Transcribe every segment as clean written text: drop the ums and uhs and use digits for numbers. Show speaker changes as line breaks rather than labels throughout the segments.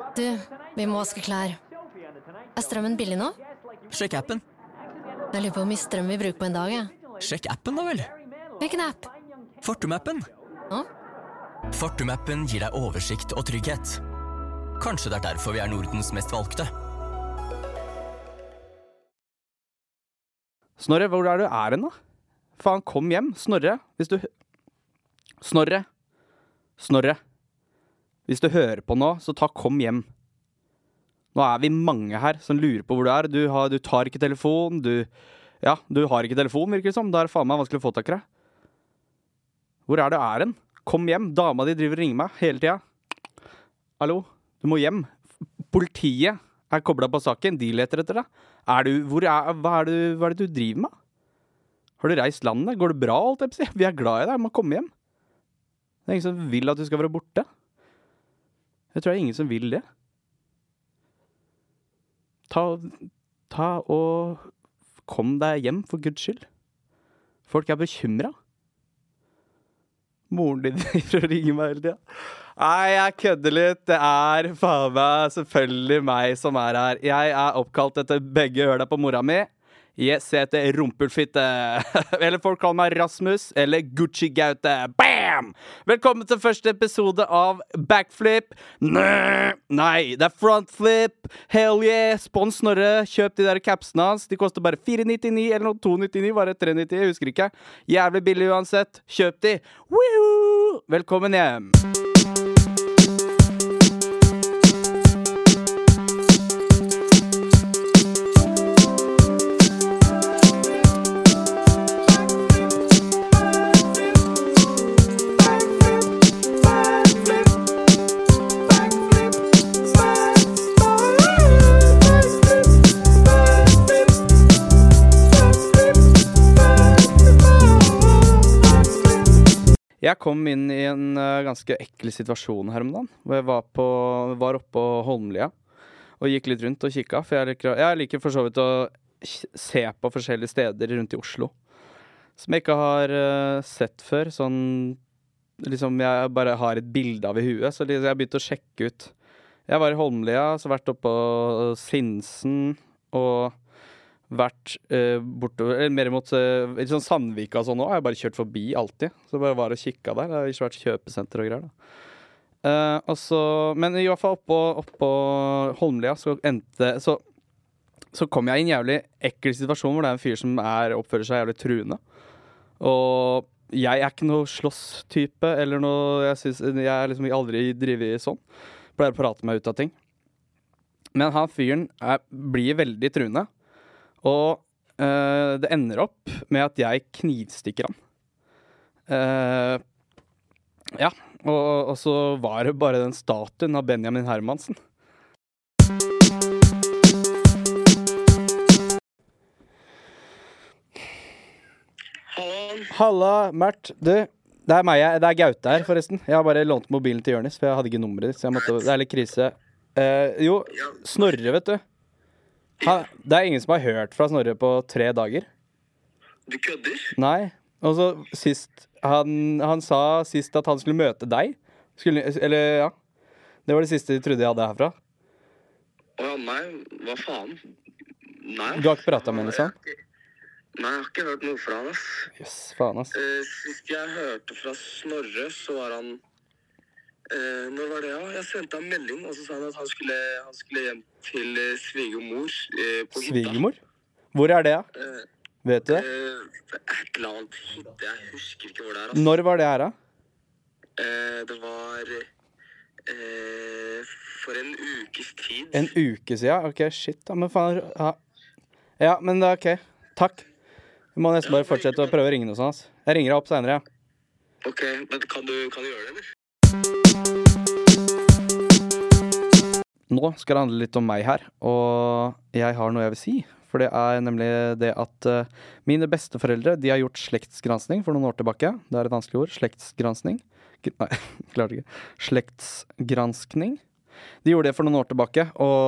Du, vi må vaske klær. Strømmen billig nå?
Sjekk appen.
Jeg lurer på hvor mye strøm vi bruker på en dag,
Sjekk appen da vel.
Hvilken app?
Fortum-appen.
Nå?
Fortum-appen gir deg oversikt og trygghet. Kanskje det derfor vi Nordens mest valgte.
Snorre, hvor du hen da? Faen, kom hjem, Snorre. Snorre. Hvis du hører på nå, så kom hjem. Nå vi mange her som lurer på hvor du Du tar ikke telefon, du har ikke telefon, virker det som. Da det faen meg vanskelig å få tak i deg. Hvor du hen? Kom hjem, dama di driver og ringer meg hele tiden. Hallo, du må hjem. Politiet koblet på saken, de leter etter deg. Hva det du driver med? Har du reist landet? Går det bra, alt jeg på å si? Vi glad i deg, du må komme hjem. Det ingen som vil at du skal være borte. Jeg tror det ingen som vil det. Ta og kom deg hjem, for Guds skyld. Folk bekymret. Moren din prøver å ringe meg hele tiden. Nei, jeg kødder litt. Det faen meg selvfølgelig meg som her. Jeg oppkalt etter begge ørene på mora mi. Jeg heter Rumpelfitte. Eller folk kaller meg Rasmus, eller Gucci Gaute. Bam! Velkommen til første episode av Backflip. Nei, det Frontflip. Hell yeah, spons Snorre. Kjøp de der capsene hans. De koster bare 4,99 eller noe, 2,99, bare 3,99, jeg husker ikke. Jævlig billig uansett. Kjøp de. Woohoo! Velkommen hjem. Jeg kom inn i en ganske ekkel situasjon her om dagen, hvor jeg var oppe på Holmlia og gikk litt rundt og kikket, for jeg liker for så vidt å se på forskjellige steder rundt i Oslo, som jeg ikke har sett før, sånn, liksom jeg bare har et bilde av i huet, så jeg begynte å sjekke ut. Jeg var i Holmlia, så vært oppe på Sinsen, og vært bortover, mer mot i sånn Sandvika og sånn nå, har jeg bare kjørt forbi alltid, så bare var og kikket der, det har ikke vært kjøpesenter og greier da. Men i hvert fall oppå Holmlia, så kom jeg i en jævlig ekkel situasjon, hvor det en fyr som oppfører seg jævlig truende, og jeg ikke noe slåss-type, eller noe, jeg liksom aldri driver sånn, pleier å prate meg ut av ting, men han fyren blir veldig truende, og det ender opp med at jeg knivstikker han. Og så var det bare den statuen av Benjamin Hermansen. Halla, Mert. Du, det meg, det Gaute her forresten. Jeg har bare lånt mobilen til Jørnis, for jeg hadde ikke nummeret ditt, så det litt krise. Snorre, vet du. Det ingen som har hørt fra Snorre på 3 dager.
Du kødder?
Nei. Og så sist han sa sist at han skulle møte deg. Eller ja. Det var det siste de trodde jeg hadde herfra.
Nei, hva faen? Nei.
Du har ikke pratet med henne, sånn?
Nei, jeg har ikke hørt noe fra han, ass.
Yes, faen, ass.
Sist jeg hørte fra Snorre, så var han når var det, ja? Jeg sendte han melding, og så sa han at han skulle hjem til svigermor på hytta.
Svigermor? Hvor det, ja? Vet du det?
Et eller annet hytte, jeg husker ikke hvor det altså.
Når var det her, da?
Det var for en ukes tid.
En uke siden? Ok, shit da, men faen. Ja, men da, ok. Takk. Vi må nesten bare fortsette å prøve å ringe noe sånt, ass. Jeg ringer deg opp senere, ja.
Ok, men kan du gjøre det, eller?
Nå skal det handle litt om meg her, og jeg har noe jeg vil si, for det nemlig det at mine besteforeldre, de har gjort slektsgransking for noen år tilbake. Det et vanskelig ord, slektsgransking. Nei, klart ikke. Slektsgranskning. De gjorde det for noen år tilbake,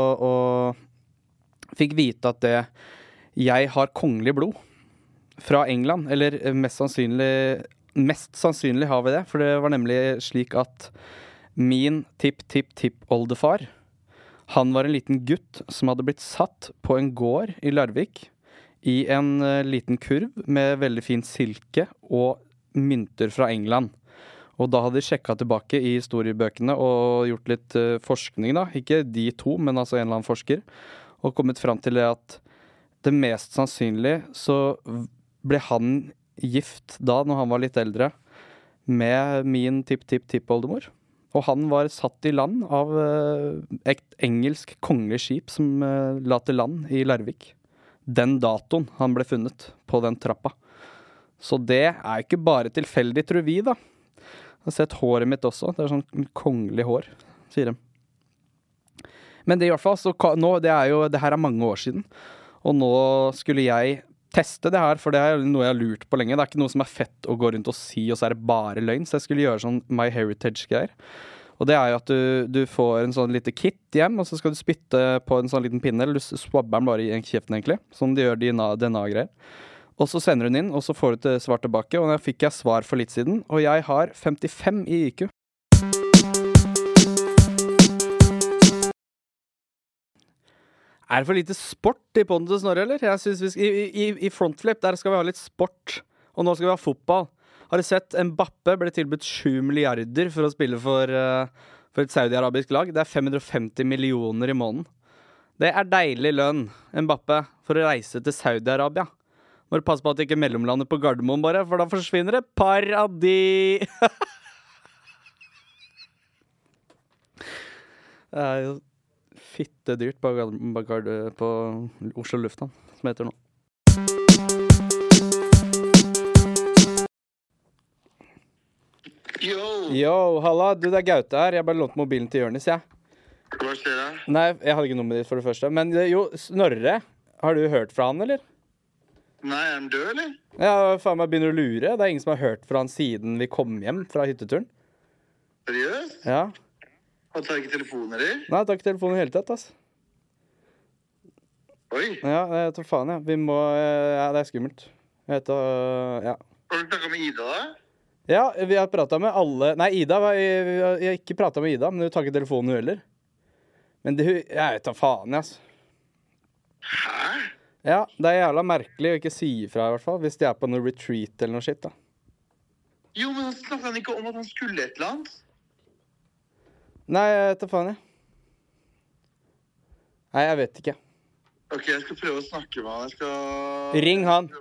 og fikk vite at jeg har kongelig blod fra England, eller mest sannsynlig har vi det, for det var nemlig slik at min tipp-tipp-tipp-oldefar Han var en liten gutt som hadde blitt satt på en gård i Larvik i en liten kurv med veldig fint silke og mynter fra England. Og da hadde de sjekket tilbake i historiebøkene og gjort litt forskning da. Ikke de to, men altså en eller annen forsker. Og kommet frem til det at det mest sannsynlig så ble han gift da, når han var litt eldre, med min tipp-tipp-tipp-oldemor. Og han var satt i land av et engelsk kongelig skip som la til land i Larvik. Den datoen han ble funnet på den trappa. Så det er ikke bare tilfeldig, tror vi da. Jeg har sett håret mitt også. Det er sånn kongelig hår, sier de. Men det i hvert fall, så nå, det her er mange år siden. Og nå skulle jeg teste det her, for det er noe jeg har lurt på lenge. Det er ikke noe som er fett å gå rundt og si, og så er det bare løgn. Så jeg skulle gjøre sånn My Heritage-greier. Og det er jo at du får en sånn lite kit hjem, og så skal du spytte på en sånn liten pinne, eller du swabber den bare i en kjeften egentlig, sånn de gjør DNA-greier. Og så sender hun inn, og så får du et svar tilbake, og da fikk jeg svar for litt siden, og jeg har 55 i IQ. Er det for lite sport i podden til Snorre, eller? Jeg synes i frontflip, der skal vi ha litt sport, og nå skal vi ha fotball. Har du sett Mbappé ble tilbudt 7 milliarder for å spille for et saudi-arabisk lag? Det er 550 millioner i måneden. Det er deilig lønn, Mbappé, for å reise til Saudi-Arabia. Må du passe på at det ikke mellomlander på Gardermoen bare, for da forsvinner det paradis. Det er jo fitte dyrt på Oslo Lufthavn, som heter nå. Yo, halla, du, det er Gaute her. Jeg bare lånte mobilen til Jørnis, jeg.
Hva skjer da?
Nei, jeg hadde ikke nummeret ditt for det første. Men jo, Snorre, har du hørt fra han, eller?
Nei, er han død, eller?
Ja, faen meg begynner å lure. Det er ingen som har hørt fra han siden vi kom hjem fra hytteturen.
Seriøst?
Ja.
Han tar ikke telefonen, eller?
Nei, jeg tar ikke telefonen i hele tatt, ass.
Oi.
Ja, jeg tar faen, ja. Vi må, ja, det er skummelt. Jeg heter, ja.
Har du snakket med Ida da?
Ja, vi har pratet med alle. Nei, Ida, jeg har ikke pratet med Ida, men hun tar ikke telefonen heller. Men det, jeg tar faen, ass.
Hæ?
Ja, det er jævla merkelig å ikke si ifra i hvert fall, hvis de er på noe retreat eller noe shit da.
Jo, men snakket han ikke om at han skulle et eller annet?
Nei, jeg tar faen, jeg. Nei, jeg vet ikke.
Ok, jeg skal prøve å snakke med han. Jeg skal...
Ring han.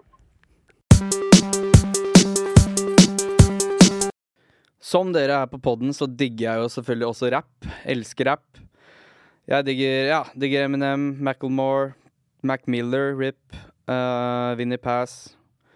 Som dere er på podden, så digger jeg jo selvfølgelig også rap. Elsker rap. Jeg digger Eminem, Macklemore, Mac Miller, Rip, Vinnie Pass.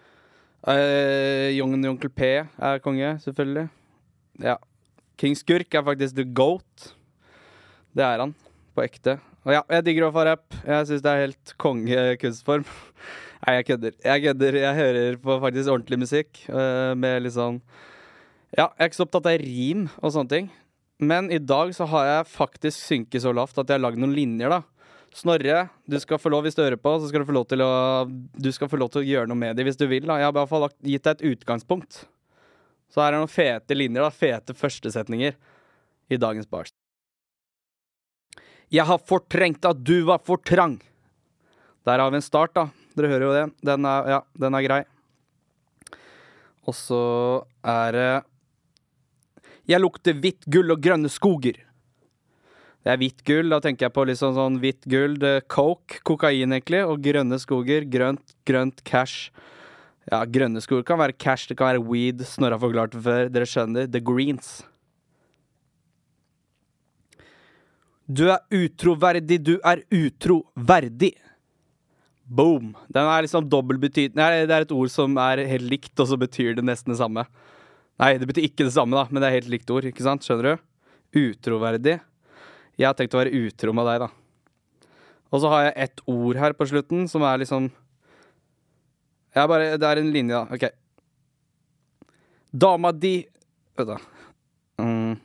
Onkel P er konge, selvfølgelig. Ja. King Skurk er faktisk the GOAT. Det er han, på ekte. Og ja, jeg digger å få rap. Jeg synes det er helt kongekunstform. Nei, jeg kødder. Jeg hører på faktisk ordentlig musikk, med litt sånn... Ja, jeg er ikke så opptatt av rim og sånne ting. Men i dag så har jeg faktisk synket så lavt at jeg har laget noen linjer da. Snorre, du skal få lov hvis du hører på, så skal du få lov til å gjøre noe med det hvis du vil da. Jeg har i hvert fall gitt deg et utgangspunkt. Så her er noen fete linjer da, fete førstesetninger i dagens bars. Jeg har fortrengt at du var for trang. Der har vi en start da. Dere hører jo det. Den er grei. Og så er det jeg lukter hvitt gull og grønne skoger. Det er hvitt gull, da tenker jeg på liksom sånn hvitt gull, coke, kokain egentlig, og grønne skoger, grønt cash. Ja, grønne skoger kan være cash, det kan være weed, Snorre har forklart før, dere skjønner, the greens. Du er utroverdig, du er utroverdig. Boom. Den er liksom dobbeltbetydende. Nei, det er et ord som er helt likt, og så betyr det nesten det samme. Nei, det betyr ikke det samme da, men det er helt likt ord, ikke sant? Skjønner du? Utroverdig. Jeg har tenkt å være utro med deg da. Og så har jeg et ord her på slutten, som er liksom... det er en linje da, ok. Dama di... Vet du.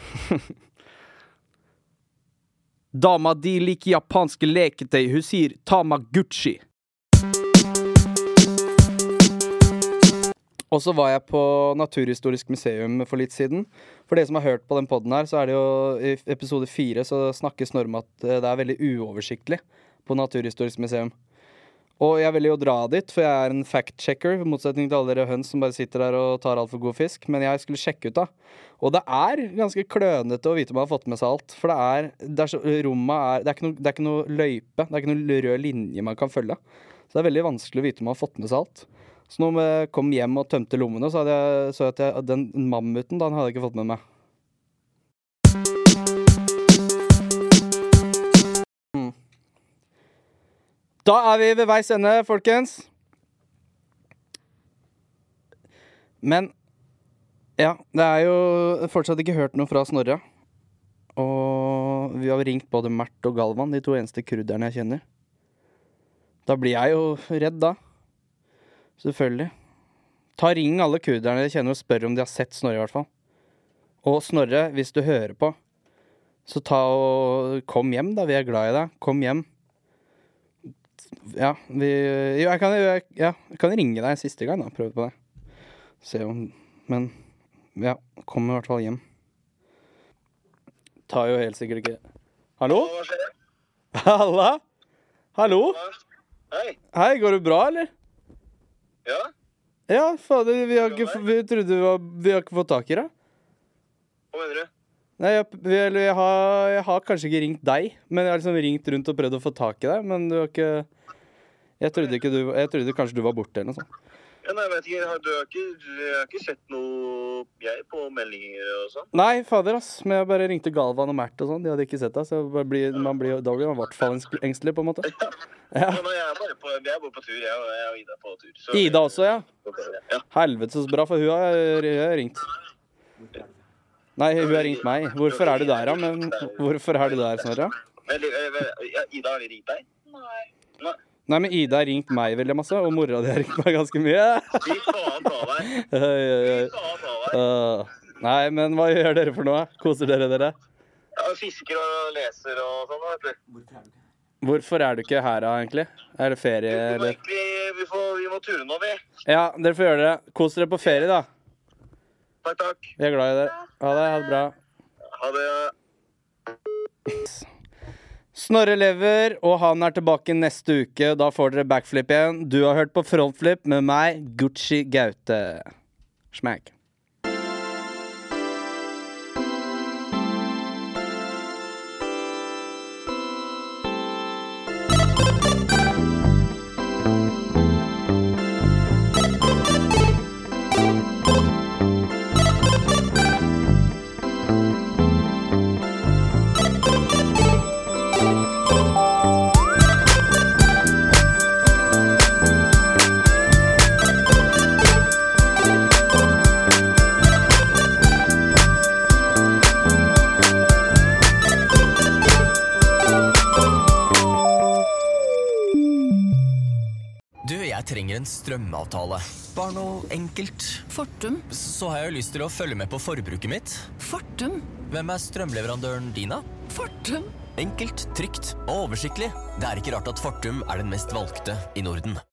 Dama di liker japanske leketøy. Hun sier Tamaguchi. Og så var jeg på Naturhistorisk museum for litt siden. For dere som har hørt på den podden her, så er det jo i episode 4 så snakker Snorre om at det er veldig uoversiktlig på Naturhistorisk museum. Og jeg ville jo dra dit, for jeg er en fact-checker, i motsetning til alle dere høns som bare sitter der og tar alt for god fisk. Men jeg skulle sjekke ut da. Og det er ganske klønete å vite om man har fått med seg alt. For det er så, rommet det er ikke noe løype, det er ikke noe rød linje man kan følge. Så det er veldig vanskelig å vite om man har fått med seg alt. Så når jeg kom hjem og tømte lommene, så den mammuten, den hadde jeg ikke fått med meg. Da er vi ved veis ende, folkens. Men, ja, det er jo fortsatt ikke hørt noe fra Snorre. Og vi har ringt både Mert og Galvan, de 2 eneste kurderne jeg kjenner. Da blir jeg jo redd da. Selvfølgelig. Ta ring alle kurderne jeg kjenner og spør om de har sett Snorre i hvert fall. Og Snorre, hvis du hører på, så kom hjem da, vi er glad i deg. Kom hjem. Ja, jeg kan ringe deg siste gang da, prøve på det. Se om, men ja, kom i hvert fall hjem. Tar jo helt sikkert ikke. Hallo?
Hva skjer?
Halla? Hallo?
Hei.
Hei, går det bra, eller?
Ja?
Ja, fader, vi har ikke fått tak i deg.
Hva mener du?
Nei, jeg har kanskje ikke ringt deg, men jeg har liksom ringt rundt og prøvd å få tak i deg, men du har ikke... Jeg trodde kanskje du var borte eller noe sånt.
Ja, nei, jeg vet ikke, jeg har ikke sett noe på meldinger og sånn.
Nei, fader ass, men jeg bare ringte Galvan og Mert og sånn, de hadde ikke sett deg, så da blir man i hvert fall engstelig på en måte.
Ja, men jeg er bare på tur, jeg og Ida på tur. Så,
Ida også, ja?
Ja.
Helvete så bra, for hun har ringt. Nei, hun har ringt meg. Hvorfor er du der, da? Men hvorfor er du der, Snorre?
Ida har ringt deg? Nei.
Nei, men Ida har ringt meg veldig masse, og mora di har ringt meg ganske mye.
Fy faen ta deg.
Nei, men hva gjør dere for noe? Koser dere?
Ja, fisker og leser og sånn, vet du.
Hvorfor er du ikke her da, egentlig? Er det ferie, eller?
Vi må ture nå, vi.
Ja, dere får gjøre det. Kos dere på ferie, da.
Takk.
Vi er glad i dere. Ha det bra.
Ha det.
Snorre lever, og han er tilbake neste uke. Da får dere backflip igjen. Du har hørt på Frontflip med meg, Gucci Gaute. Smack.
Jeg trenger en strømavtale. Bare noe enkelt.
Fortum.
Så har jeg jo lyst til å følge med på forbruket mitt.
Fortum.
Hvem er strømleverandøren din da?
Fortum.
Enkelt, trygt og oversiktlig. Det er ikke rart at Fortum er den mest valgte i Norden.